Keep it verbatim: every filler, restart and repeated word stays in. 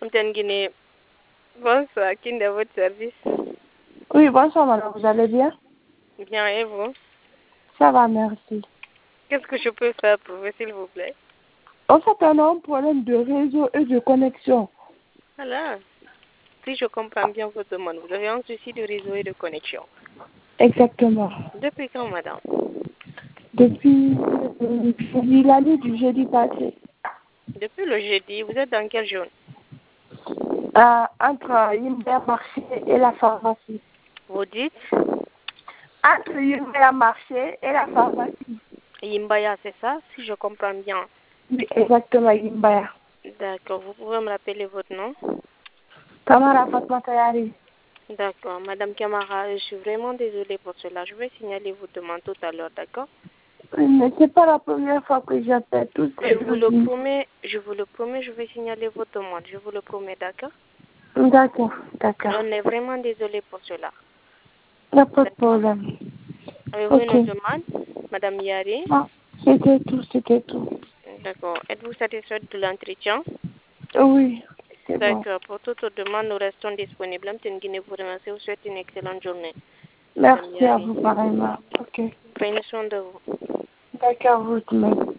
Guinée. Bonsoir, qui est à votre service? Oui, bonsoir madame, vous allez bien? Bien, et vous? Ça va, merci. Qu'est-ce que je peux faire pour vous, s'il vous plaît? En fait, on a un problème de réseau et de connexion. Voilà. Si je comprends bien votre demande, vous avez un souci de réseau et de connexion. Exactement. Depuis quand, madame? Depuis euh, l'année du jeudi passé. Depuis le jeudi, vous êtes dans quelle zone? Euh, entre Yimbert Marché et la pharmacie. Vous dites? Entre Yimbert Marché et la pharmacie. Yimbaya, c'est ça, si je comprends bien. Oui, exactement, Yimbert. D'accord, vous pouvez me rappeler votre nom? Tamara Fatma Tayari. D'accord, madame Camara, je suis vraiment désolée pour cela. Je vais signaler votre demande tout à l'heure, d'accord? Oui, mais c'est pas la première fois que j'appelle tous Je ces vous le jours. promets, je vous le promets, je vais signaler votre demande. Je vous le promets, d'accord? D'accord, d'accord. On est vraiment désolé pour cela. Il n'y a pas de D'accord? problème. Avez-vous une Ok. autre demande, madame Yari? Non, c'était tout, c'était tout. D'accord. Êtes-vous satisfaite de l'entretien? Oui, c'est bon. D'accord. Pour toute autre demande, nous restons disponibles. Madame Guinée vous remercie. Vous souhaite une excellente journée. Madame Merci à Yari. vous pareillement. Ok. Prenez soin de vous. D'accord, vous de même.